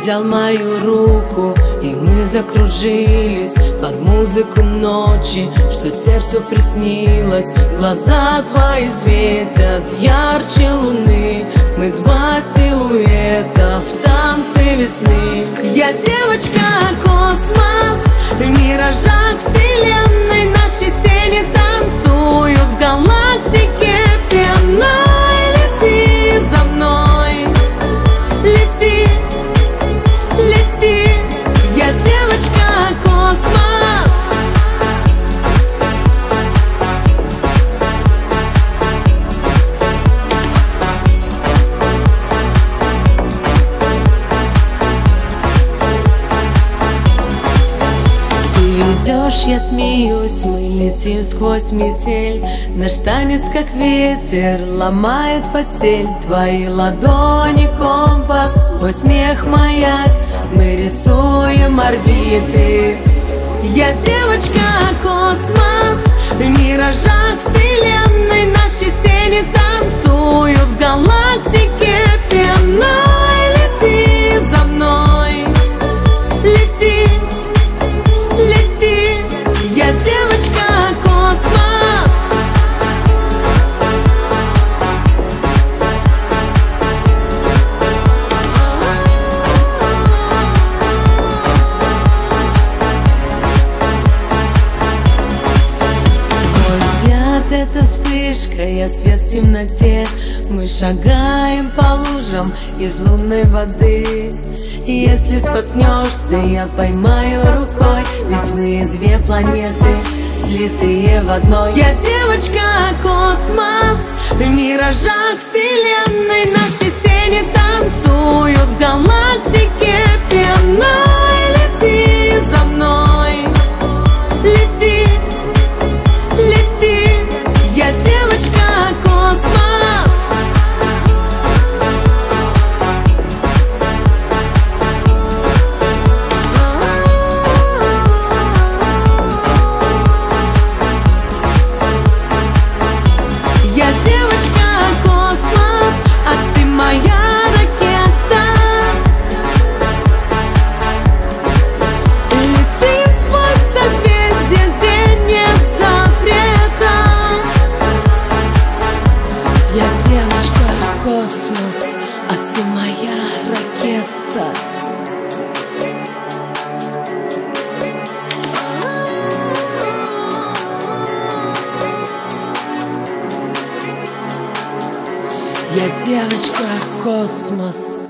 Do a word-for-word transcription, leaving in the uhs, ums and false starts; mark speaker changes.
Speaker 1: взял мою руку, и мы закружились под музыку ночи, что сердцу приснилось. Глаза твои светят ярче луны, мы два силуэта в танце весны. Я девочка-космос, в миражах вселенной наши тени танцуют в галактике пьяной. Лети за мной, лети, лети, я девочка-космос. Идешь, я смеюсь, мы летим сквозь метель. Наш танец, как ветер, ломает постель. Твои ладони компас, мой смех маяк, мы рисуем орбиты. Я девочка-космос, в миражах вселенной наши тени танцуют в галактике пьяной. Лети за мной, лети, лети, я девочка-космос. Мой взгляд — это вспышка, я свет в темноте. Мы шагаем по лужам из лунной воды. Если споткнешься, я поймаю рукой, ведь мы две планеты, слитые в одной. Я девочка-космос, в миражах вселенной наши тени танцуют в галактике пьяной. Лети за мной, лети, лети, я девочка-космос. Космос, а ты моя ракета. Я девочка-космос.